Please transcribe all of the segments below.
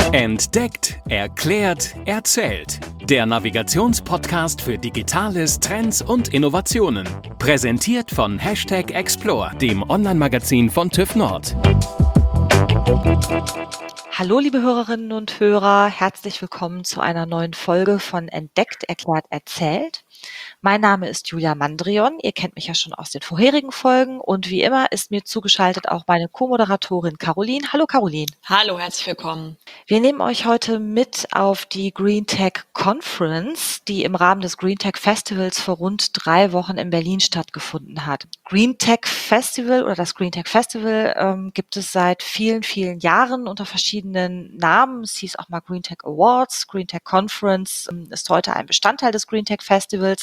Entdeckt, erklärt, erzählt. Der Navigationspodcast für Digitales, Trends und Innovationen. Präsentiert von #Explore, dem Online-Magazin von TÜV Nord. Hallo liebe Hörerinnen und Hörer, herzlich willkommen zu einer neuen Folge von Entdeckt, erklärt, erzählt. Mein Name ist Julia Mandrion, ihr kennt mich ja schon aus den vorherigen Folgen und wie immer ist mir zugeschaltet auch meine Co-Moderatorin Caroline. Hallo Caroline. Hallo, herzlich willkommen. Wir nehmen euch heute mit auf die Green Tech Conference, die im Rahmen des Green Tech Festivals vor rund 3 Wochen in Berlin stattgefunden hat. Green Tech Festival oder das Green Tech Festival gibt es seit vielen, vielen Jahren unter verschiedenen Namen. Es hieß auch mal Green Tech Awards. Green Tech Conference ist heute ein Bestandteil des Green Tech Festivals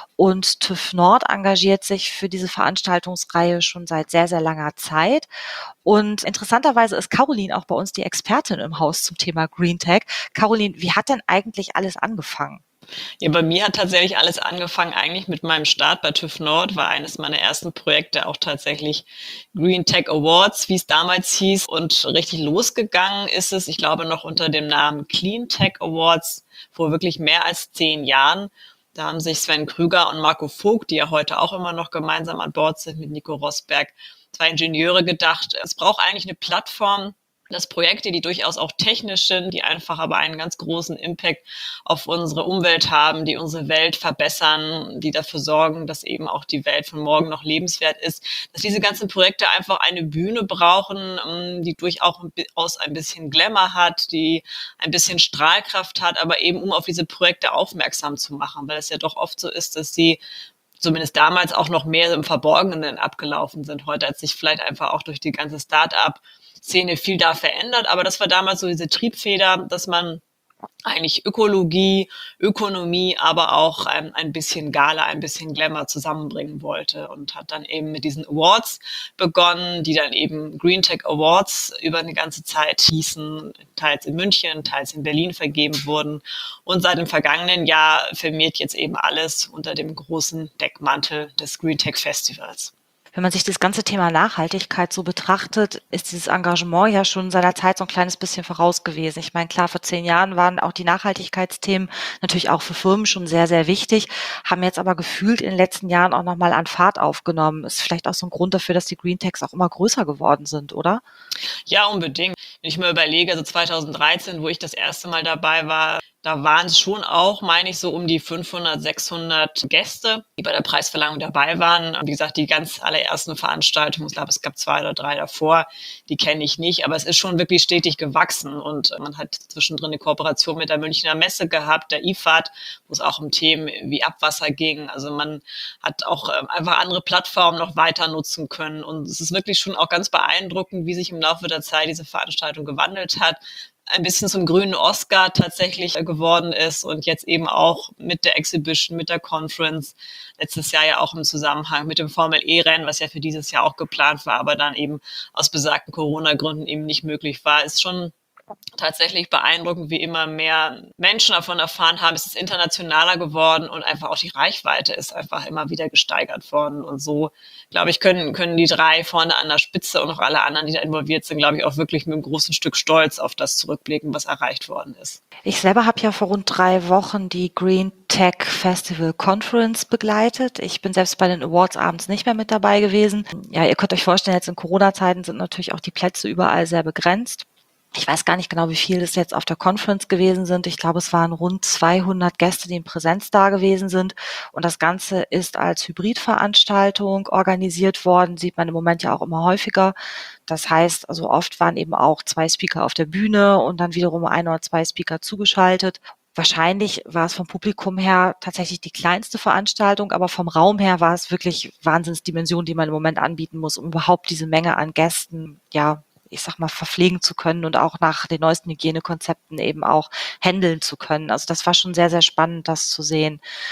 und TÜV Nord engagiert sich für diese Veranstaltungsreihe schon seit sehr, sehr langer Zeit. Und interessanterweise ist Caroline auch bei uns die Expertin im Haus zum Thema Green Tech. Caroline, wie hat denn eigentlich alles angefangen? Ja, bei mir hat tatsächlich alles angefangen eigentlich mit meinem Start bei TÜV Nord, war eines meiner ersten Projekte auch tatsächlich Green Tech Awards, wie es damals hieß. Und richtig losgegangen ist es, ich glaube, noch unter dem Namen Clean Tech Awards vor wirklich mehr als 10 Jahren. Da haben sich Sven Krüger und Marco Vogt, die ja heute auch immer noch gemeinsam an Bord sind mit Nico Rosberg, 2 Ingenieure gedacht, es braucht eigentlich eine Plattform, dass Projekte, die durchaus auch technisch sind, die einfach aber einen ganz großen Impact auf unsere Umwelt haben, die unsere Welt verbessern, die dafür sorgen, dass eben auch die Welt von morgen noch lebenswert ist, dass diese ganzen Projekte einfach eine Bühne brauchen, die durchaus ein bisschen Glamour hat, die ein bisschen Strahlkraft hat, aber eben um auf diese Projekte aufmerksam zu machen, weil es ja doch oft so ist, dass sie zumindest damals auch noch mehr im Verborgenen abgelaufen sind. Heute hat sich vielleicht einfach auch durch die ganze Start-up-Szene viel da verändert, aber das war damals so diese Triebfeder, dass man eigentlich Ökologie, Ökonomie, aber auch ein bisschen Gala, ein bisschen Glamour zusammenbringen wollte und hat dann eben mit diesen Awards begonnen, die dann eben Green Tech Awards über eine ganze Zeit hießen, teils in München, teils in Berlin vergeben wurden und seit dem vergangenen Jahr firmiert jetzt eben alles unter dem großen Deckmantel des Green Tech Festivals. Wenn man sich das ganze Thema Nachhaltigkeit so betrachtet, ist dieses Engagement ja schon seiner Zeit so ein kleines bisschen voraus gewesen. Ich meine, klar, vor 10 Jahren waren auch die Nachhaltigkeitsthemen natürlich auch für Firmen schon sehr, sehr wichtig, haben jetzt aber gefühlt in den letzten Jahren auch nochmal an Fahrt aufgenommen. Ist vielleicht auch so ein Grund dafür, dass die Green Techs auch immer größer geworden sind, oder? Ja, unbedingt. Wenn ich mir überlege, also 2013, wo ich das erste Mal dabei war, da waren es schon auch, meine ich, so um die 500, 600 Gäste, die bei der Preisverleihung dabei waren. Wie gesagt, die ganz allerersten Veranstaltungen, ich glaube, es gab 2 oder 3 davor, die kenne ich nicht, aber es ist schon wirklich stetig gewachsen und man hat zwischendrin eine Kooperation mit der Münchner Messe gehabt, der IFAD, wo es auch um Themen wie Abwasser ging. Also man hat auch einfach andere Plattformen noch weiter nutzen können und es ist wirklich schon auch ganz beeindruckend, wie sich im Laufe der Zeit diese Veranstaltung gewandelt hat, ein bisschen zum grünen Oscar tatsächlich geworden ist und jetzt eben auch mit der Exhibition, mit der Conference, letztes Jahr ja auch im Zusammenhang mit dem Formel-E-Rennen, was ja für dieses Jahr auch geplant war, aber dann eben aus besagten Corona-Gründen eben nicht möglich war, ist schon tatsächlich beeindruckend, wie immer mehr Menschen davon erfahren haben. Es ist internationaler geworden und einfach auch die Reichweite ist einfach immer wieder gesteigert worden. Und so, glaube ich, können die 3 vorne an der Spitze und auch alle anderen, die da involviert sind, glaube ich, auch wirklich mit einem großen Stück Stolz auf das zurückblicken, was erreicht worden ist. Ich selber habe ja vor rund 3 Wochen die Green Tech Festival Conference begleitet. Ich bin selbst bei den Awards abends nicht mehr mit dabei gewesen. Ja, ihr könnt euch vorstellen, jetzt in Corona-Zeiten sind natürlich auch die Plätze überall sehr begrenzt. Ich weiß gar nicht genau, wie viel es jetzt auf der Conference gewesen sind. Ich glaube, es waren rund 200 Gäste, die in Präsenz da gewesen sind. Und das Ganze ist als Hybridveranstaltung organisiert worden, sieht man im Moment ja auch immer häufiger. Das heißt, also oft waren eben auch 2 Speaker auf der Bühne und dann wiederum 1 oder 2 Speaker zugeschaltet. Wahrscheinlich war es vom Publikum her tatsächlich die kleinste Veranstaltung, aber vom Raum her war es wirklich Wahnsinnsdimension, die man im Moment anbieten muss, um überhaupt diese Menge an Gästen, ja, ich sag mal, verpflegen zu können und auch nach den neuesten Hygienekonzepten eben auch handeln zu können. Also das war schon sehr, sehr spannend, das zu sehen.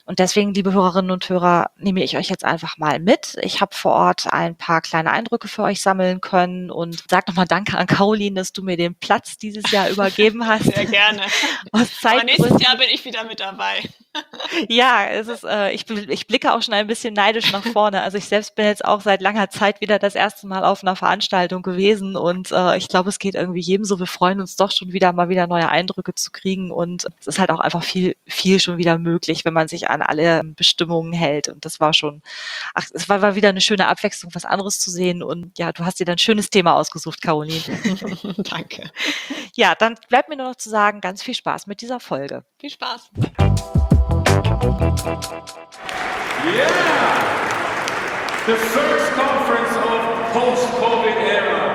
Und deswegen, liebe Hörerinnen und Hörer, nehme ich euch jetzt einfach mal mit. Ich habe vor Ort ein paar kleine Eindrücke für euch sammeln können und sag nochmal Danke an Caroline, dass du mir den Platz dieses Jahr übergeben hast. Sehr gerne. Aber nächstes Jahr bin ich wieder mit dabei. Ja, es ist, ich blicke auch schon ein bisschen neidisch nach vorne. Also ich selbst bin jetzt auch seit langer Zeit wieder das erste Mal auf einer Veranstaltung gewesen und ich glaube, es geht irgendwie jedem so. Wir freuen uns doch schon wieder mal wieder neue Eindrücke zu kriegen und es ist halt auch einfach viel schon wieder möglich, wenn man sich an alle Bestimmungen hält. Und das war schon, es war wieder eine schöne Abwechslung, was anderes zu sehen. Und ja, du hast dir dann ein schönes Thema ausgesucht, Caroline. Danke. Ja, dann bleibt mir nur noch zu sagen, ganz viel Spaß mit dieser Folge. Viel Spaß. Yeah! The first conference of post-COVID era.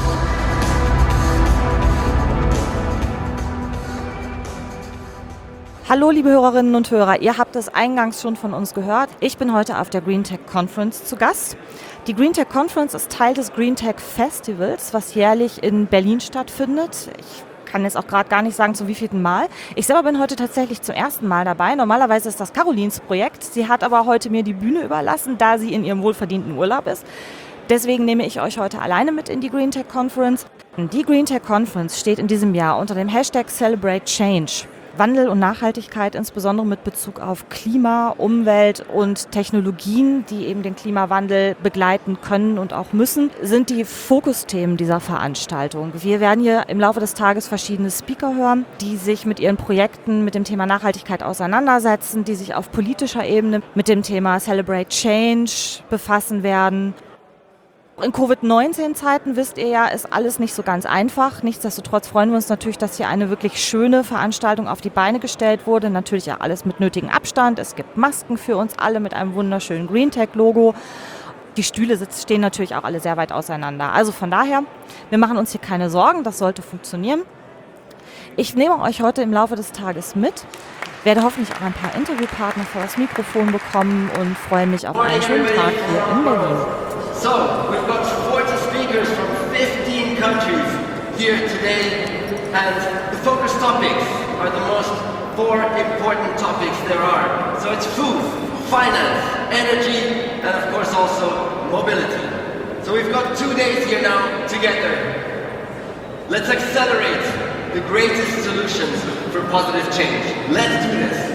Hallo liebe Hörerinnen und Hörer, ihr habt es eingangs schon von uns gehört. Ich bin heute auf der Green Tech Conference zu Gast. Die Green Tech Conference ist Teil des Green Tech Festivals, was jährlich in Berlin stattfindet. Ich kann jetzt auch gerade gar nicht sagen, zu wievielten Mal. Ich selber bin heute tatsächlich zum ersten Mal dabei. Normalerweise ist das Carolines Projekt. Sie hat aber heute mir die Bühne überlassen, da sie in ihrem wohlverdienten Urlaub ist. Deswegen nehme ich euch heute alleine mit in die Green Tech Conference. Die Green Tech Conference steht in diesem Jahr unter dem Hashtag Celebrate Change. Wandel und Nachhaltigkeit, insbesondere mit Bezug auf Klima, Umwelt und Technologien, die eben den Klimawandel begleiten können und auch müssen, sind die Fokusthemen dieser Veranstaltung. Wir werden hier im Laufe des Tages verschiedene Speaker hören, die sich mit ihren Projekten mit dem Thema Nachhaltigkeit auseinandersetzen, die sich auf politischer Ebene mit dem Thema Celebrate Change befassen werden. In Covid-19-Zeiten, wisst ihr ja, ist alles nicht so ganz einfach. Nichtsdestotrotz freuen wir uns natürlich, dass hier eine wirklich schöne Veranstaltung auf die Beine gestellt wurde. Natürlich ja alles mit nötigem Abstand. Es gibt Masken für uns alle mit einem wunderschönen Green Tech-Logo. Die Stühle stehen natürlich auch alle sehr weit auseinander. Also von daher, wir machen uns hier keine Sorgen, das sollte funktionieren. Ich nehme euch heute im Laufe des Tages mit, werde hoffentlich auch ein paar Interviewpartner vor das Mikrofon bekommen und freue mich auf einen schönen Tag hier in Berlin. So, we've got 40 speakers from 15 countries here today, and the focus topics are the most 4 important topics there are. So it's food, finance, energy, and of course also mobility. So we've got 2 days here now together. Let's accelerate the greatest solutions for positive change. Let's do this.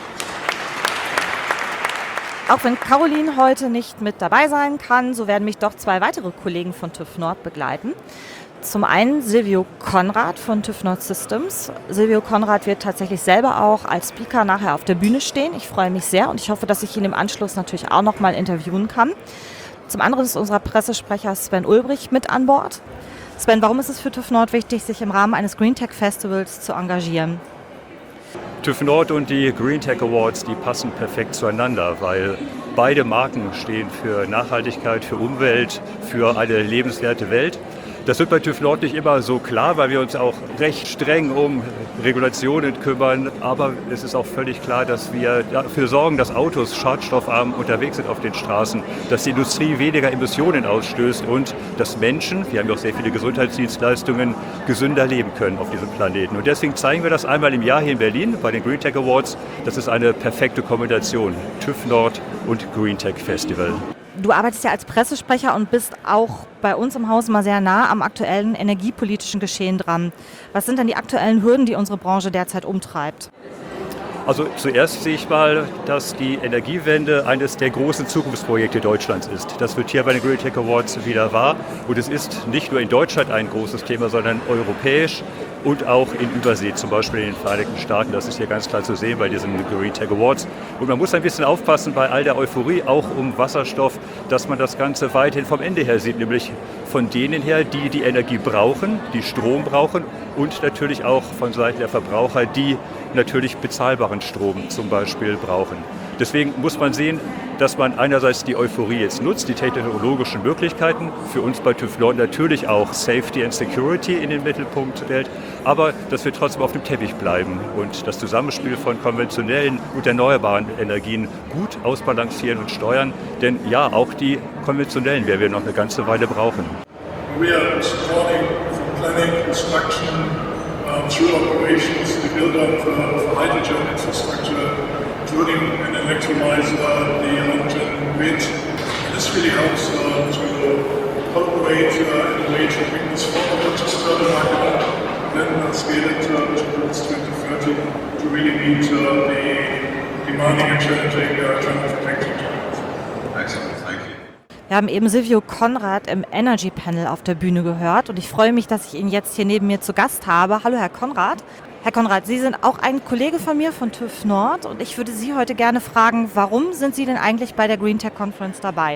Auch wenn Caroline heute nicht mit dabei sein kann, so werden mich doch 2 weitere Kollegen von TÜV Nord begleiten. Zum einen Silvio Konrad von TÜV Nord Systems. Silvio Konrad wird tatsächlich selber auch als Speaker nachher auf der Bühne stehen. Ich freue mich sehr und ich hoffe, dass ich ihn im Anschluss natürlich auch noch mal interviewen kann. Zum anderen ist unser Pressesprecher Sven Ulbrich mit an Bord. Sven, warum ist es für TÜV Nord wichtig, sich im Rahmen eines Green Tech Festivals zu engagieren? TÜV Nord und die Green Tech Awards, die passen perfekt zueinander, weil beide Marken stehen für Nachhaltigkeit, für Umwelt, für eine lebenswerte Welt. Das wird bei TÜV Nord nicht immer so klar, weil wir uns auch recht streng um Regulationen kümmern. Aber es ist auch völlig klar, dass wir dafür sorgen, dass Autos schadstoffarm unterwegs sind auf den Straßen, dass die Industrie weniger Emissionen ausstößt und dass Menschen, wir haben ja auch sehr viele Gesundheitsdienstleistungen, gesünder leben können auf diesem Planeten. Und deswegen zeigen wir das einmal im Jahr hier in Berlin bei den Green Tech Awards. Das ist eine perfekte Kombination, TÜV Nord und Green Tech Festival. Du arbeitest ja als Pressesprecher und bist auch bei uns im Haus mal sehr nah am aktuellen energiepolitischen Geschehen dran. Was sind denn die aktuellen Hürden, die unsere Branche derzeit umtreibt? Also zuerst sehe ich mal, dass die Energiewende eines der großen Zukunftsprojekte Deutschlands ist. Das wird hier bei den Green Tech Awards wieder wahr. Und es ist nicht nur in Deutschland ein großes Thema, sondern europäisch und auch in Übersee, zum Beispiel in den Vereinigten Staaten. Das ist hier ganz klar zu sehen bei diesen Green Tech Awards. Und man muss ein bisschen aufpassen bei all der Euphorie, auch um Wasserstoff, dass man das Ganze weiterhin vom Ende her sieht, nämlich von denen her, die die Energie brauchen, die Strom brauchen und natürlich auch von Seiten der Verbraucher, die natürlich bezahlbaren Strom zum Beispiel brauchen. Deswegen muss man sehen, dass man einerseits die Euphorie jetzt nutzt, die technologischen Möglichkeiten, für uns bei TÜV Nord natürlich auch Safety and Security in den Mittelpunkt stellt, aber dass wir trotzdem auf dem Teppich bleiben und das Zusammenspiel von konventionellen und erneuerbaren Energien gut ausbalancieren und steuern, denn ja, auch die konventionellen werden wir noch eine ganze Weile brauchen. We are supporting from planning, construction, through operations, the build-up of hydrogen infrastructure, including an electrolyzer, the hydrogen grid. And this really helps to operate in a way to bring this forward, just right now, then scale it towards 2030 to really meet the demanding and challenging transportation targets. Excellent, thank you. Wir haben eben Silvio Konrad im Energy Panel auf der Bühne gehört und ich freue mich, dass ich ihn jetzt hier neben mir zu Gast habe. Hallo Herr Konrad. Herr Konrad, Sie sind auch ein Kollege von mir von TÜV Nord und ich würde Sie heute gerne fragen, warum sind Sie denn eigentlich bei der Green Tech Conference dabei?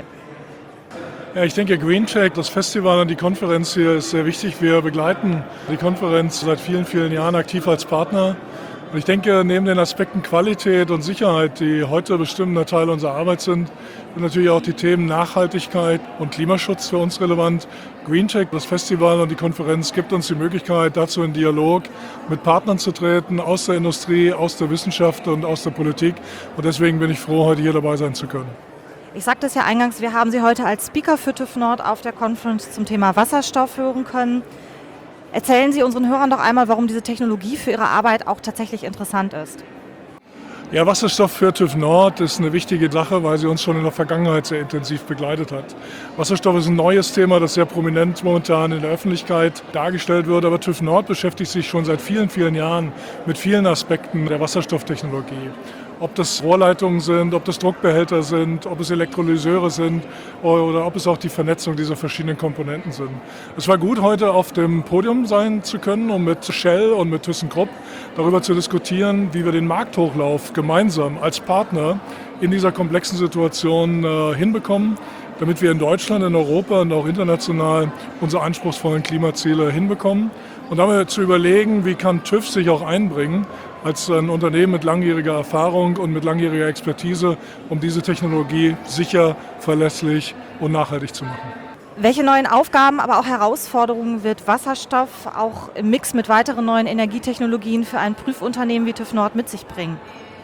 Ja, ich denke, Green Tech, das Festival und die Konferenz hier ist sehr wichtig. Wir begleiten die Konferenz seit vielen, vielen Jahren aktiv als Partner. Und ich denke, neben den Aspekten Qualität und Sicherheit, die heute bestimmender Teil unserer Arbeit sind natürlich auch die Themen Nachhaltigkeit und Klimaschutz für uns relevant. Green Tech, das Festival und die Konferenz gibt uns die Möglichkeit, dazu in Dialog mit Partnern zu treten, aus der Industrie, aus der Wissenschaft und aus der Politik. Und deswegen bin ich froh, heute hier dabei sein zu können. Ich sagte es ja eingangs, wir haben Sie heute als Speaker für TÜV Nord auf der Conference zum Thema Wasserstoff hören können. Erzählen Sie unseren Hörern doch einmal, warum diese Technologie für Ihre Arbeit auch tatsächlich interessant ist. Ja, Wasserstoff für TÜV Nord ist eine wichtige Sache, weil sie uns schon in der Vergangenheit sehr intensiv begleitet hat. Wasserstoff ist ein neues Thema, das sehr prominent momentan in der Öffentlichkeit dargestellt wird, aber TÜV Nord beschäftigt sich schon seit vielen, vielen Jahren mit vielen Aspekten der Wasserstofftechnologie. Ob das Rohrleitungen sind, ob das Druckbehälter sind, ob es Elektrolyseure sind oder ob es auch die Vernetzung dieser verschiedenen Komponenten sind. Es war gut, heute auf dem Podium sein zu können, um mit Shell und mit ThyssenKrupp darüber zu diskutieren, wie wir den Markthochlauf gemeinsam als Partner in dieser komplexen Situation hinbekommen, damit wir in Deutschland, in Europa und auch international unsere anspruchsvollen Klimaziele hinbekommen. Und damit zu überlegen, wie kann TÜV sich auch einbringen als ein Unternehmen mit langjähriger Erfahrung und mit langjähriger Expertise, um diese Technologie sicher, verlässlich und nachhaltig zu machen. Welche neuen Aufgaben, aber auch Herausforderungen wird Wasserstoff auch im Mix mit weiteren neuen Energietechnologien für ein Prüfunternehmen wie TÜV Nord mit sich bringen?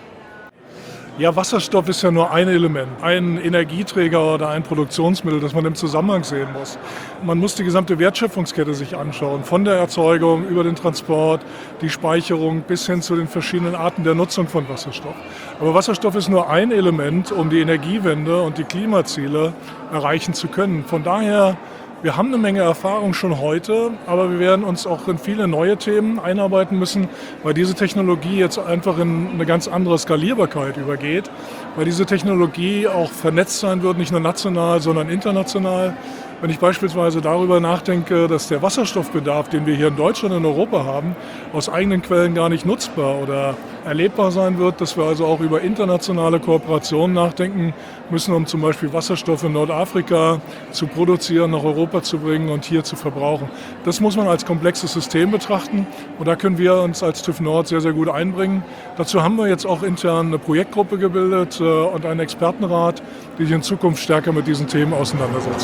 Ja, Wasserstoff ist ja nur ein Element, ein Energieträger oder ein Produktionsmittel, das man im Zusammenhang sehen muss. Man muss die gesamte Wertschöpfungskette sich anschauen, von der Erzeugung über den Transport, die Speicherung bis hin zu den verschiedenen Arten der Nutzung von Wasserstoff. Aber Wasserstoff ist nur ein Element, um die Energiewende und die Klimaziele erreichen zu können. Von daher, wir haben eine Menge Erfahrung schon heute, aber wir werden uns auch in viele neue Themen einarbeiten müssen, weil diese Technologie jetzt einfach in eine ganz andere Skalierbarkeit übergeht, weil diese Technologie auch vernetzt sein wird, nicht nur national, sondern international. Wenn ich beispielsweise darüber nachdenke, dass der Wasserstoffbedarf, den wir hier in Deutschland und Europa haben, aus eigenen Quellen gar nicht nutzbar oder erlebbar sein wird, dass wir also auch über internationale Kooperationen nachdenken müssen, um zum Beispiel Wasserstoff in Nordafrika zu produzieren, nach Europa zu bringen und hier zu verbrauchen. Das muss man als komplexes System betrachten und da können wir uns als TÜV Nord sehr, sehr gut einbringen. Dazu haben wir jetzt auch intern eine Projektgruppe gebildet und einen Expertenrat, die sich in Zukunft stärker mit diesen Themen auseinandersetzen.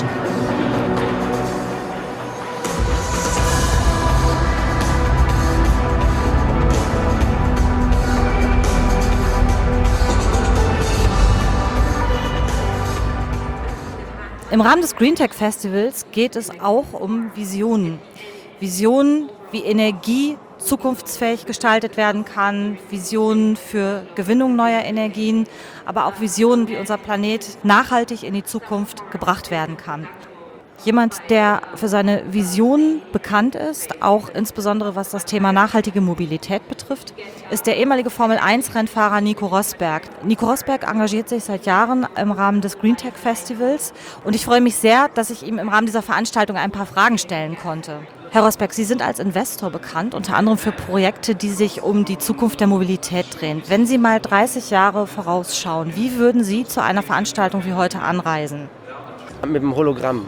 Im Rahmen des Green Tech Festivals geht es auch um Visionen. Visionen, wie Energie zukunftsfähig gestaltet werden kann, Visionen für Gewinnung neuer Energien, aber auch Visionen, wie unser Planet nachhaltig in die Zukunft gebracht werden kann. Jemand, der für seine Visionen bekannt ist, auch insbesondere was das Thema nachhaltige Mobilität betrifft, ist der ehemalige Formel-1-Rennfahrer Nico Rosberg. Nico Rosberg engagiert sich seit Jahren im Rahmen des Green Tech Festivals und ich freue mich sehr, dass ich ihm im Rahmen dieser Veranstaltung ein paar Fragen stellen konnte. Herr Rosberg, Sie sind als Investor bekannt, unter anderem für Projekte, die sich um die Zukunft der Mobilität drehen. Wenn Sie mal 30 Jahre vorausschauen, wie würden Sie zu einer Veranstaltung wie heute anreisen? Mit dem Hologramm.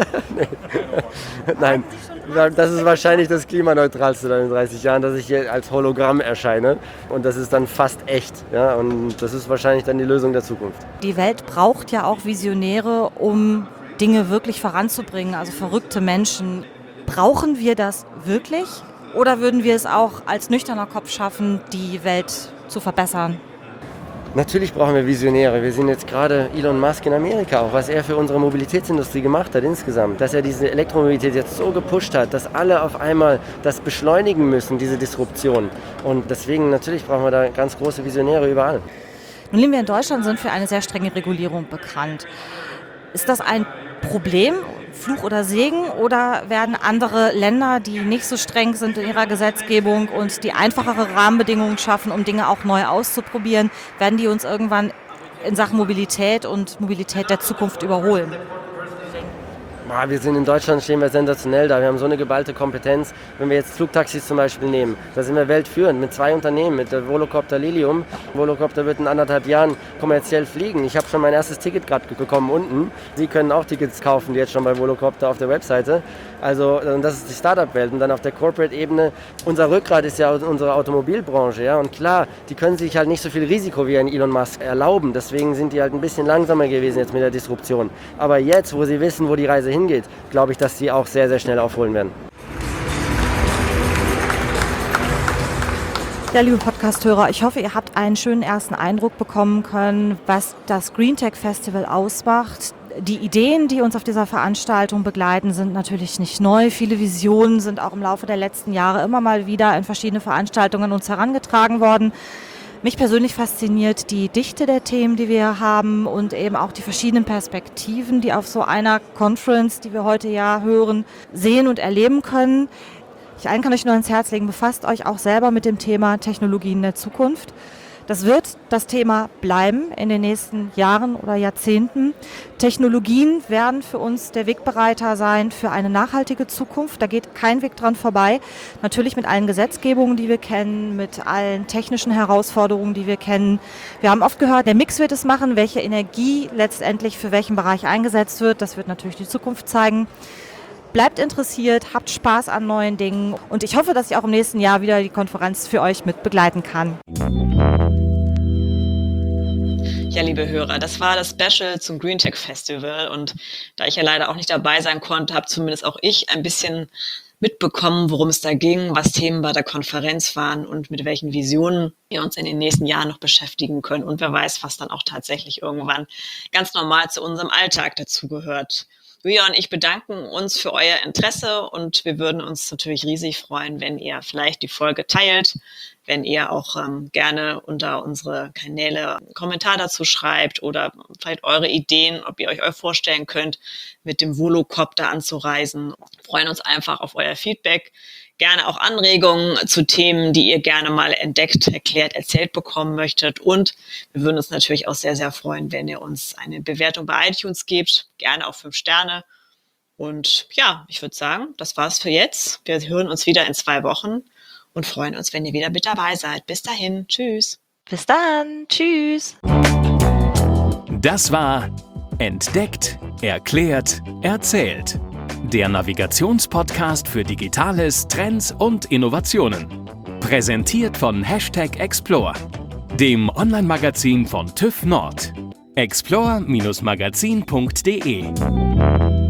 Nein, das ist wahrscheinlich das Klimaneutralste dann in 30 Jahren, dass ich hier als Hologramm erscheine. Und das ist dann fast echt. Ja? Und das ist wahrscheinlich dann die Lösung der Zukunft. Die Welt braucht ja auch Visionäre, um Dinge wirklich voranzubringen, also verrückte Menschen. Brauchen wir das wirklich? Oder würden wir es auch als nüchterner Kopf schaffen, die Welt zu verbessern? Natürlich brauchen wir Visionäre. Wir sehen jetzt gerade Elon Musk in Amerika, auch was er für unsere Mobilitätsindustrie gemacht hat insgesamt. Dass er diese Elektromobilität jetzt so gepusht hat, dass alle auf einmal das beschleunigen müssen, diese Disruption. Und deswegen natürlich brauchen wir da ganz große Visionäre überall. Nun leben wir in Deutschland, sind für eine sehr strenge Regulierung bekannt. Ist das ein Problem, Fluch oder Segen, oder werden andere Länder, die nicht so streng sind in ihrer Gesetzgebung und die einfachere Rahmenbedingungen schaffen, um Dinge auch neu auszuprobieren, werden die uns irgendwann in Sachen Mobilität und Mobilität der Zukunft überholen? Wir sind in Deutschland, stehen wir sensationell da. Wir haben so eine geballte Kompetenz. Wenn wir jetzt Flugtaxis zum Beispiel nehmen, da sind wir weltführend mit 2 Unternehmen, mit der Volocopter Lilium. Volocopter wird in 1,5 Jahren kommerziell fliegen. Ich habe schon mein erstes Ticket gerade bekommen unten. Sie können auch Tickets kaufen, die jetzt schon bei Volocopter auf der Webseite. Also das ist die Startup-Welt. Und dann auf der Corporate-Ebene, unser Rückgrat ist ja unsere Automobilbranche. Ja? Und klar, die können sich halt nicht so viel Risiko wie ein Elon Musk erlauben. Deswegen sind die halt ein bisschen langsamer gewesen jetzt mit der Disruption. Aber jetzt, wo sie wissen, wo die Reise hingeht, glaube ich, dass sie auch sehr, sehr schnell aufholen werden. Ja, liebe Podcast-Hörer, ich hoffe, ihr habt einen schönen ersten Eindruck bekommen können, was das GreenTech Festival ausmacht. Die Ideen, die uns auf dieser Veranstaltung begleiten, sind natürlich nicht neu. Viele Visionen sind auch im Laufe der letzten Jahre immer mal wieder in verschiedene Veranstaltungen an uns herangetragen worden. Mich persönlich fasziniert die Dichte der Themen, die wir haben, und eben auch die verschiedenen Perspektiven, die auf so einer Conference, die wir heute ja hören, sehen und erleben können. Allen kann euch nur ans Herz legen, befasst euch auch selber mit dem Thema Technologien der Zukunft. Das wird das Thema bleiben in den nächsten Jahren oder Jahrzehnten. Technologien werden für uns der Wegbereiter sein für eine nachhaltige Zukunft. Da geht kein Weg dran vorbei. Natürlich mit allen Gesetzgebungen, die wir kennen, mit allen technischen Herausforderungen, die wir kennen. Wir haben oft gehört, der Mix wird es machen, welche Energie letztendlich für welchen Bereich eingesetzt wird. Das wird natürlich die Zukunft zeigen. Bleibt interessiert, habt Spaß an neuen Dingen, und ich hoffe, dass ich auch im nächsten Jahr wieder die Konferenz für euch mit begleiten kann. Ja, liebe Hörer, das war das Special zum GreenTech Festival, und da ich ja leider auch nicht dabei sein konnte, habe zumindest auch ich ein bisschen mitbekommen, worum es da ging, was Themen bei der Konferenz waren und mit welchen Visionen wir uns in den nächsten Jahren noch beschäftigen können, und wer weiß, was dann auch tatsächlich irgendwann ganz normal zu unserem Alltag dazugehört. Julia und ich bedanken uns für euer Interesse, und wir würden uns natürlich riesig freuen, wenn ihr vielleicht die Folge teilt, wenn ihr auch gerne unter unsere Kanäle einen Kommentar dazu schreibt oder vielleicht eure Ideen, ob ihr euch vorstellen könnt, mit dem Volocopter anzureisen. Wir freuen uns einfach auf euer Feedback. Gerne auch Anregungen zu Themen, die ihr gerne mal entdeckt, erklärt, erzählt bekommen möchtet. Und wir würden uns natürlich auch sehr, sehr freuen, wenn ihr uns eine Bewertung bei iTunes gebt. Gerne auch 5 Sterne. Und ja, ich würde sagen, das war's für jetzt. Wir hören uns wieder in 2 Wochen und freuen uns, wenn ihr wieder mit dabei seid. Bis dahin. Tschüss. Bis dann. Tschüss. Das war Entdeckt, Erklärt, Erzählt. Der Navigationspodcast für Digitales, Trends und Innovationen. Präsentiert von #Explore, dem Online-Magazin von TÜV Nord. explore-magazin.de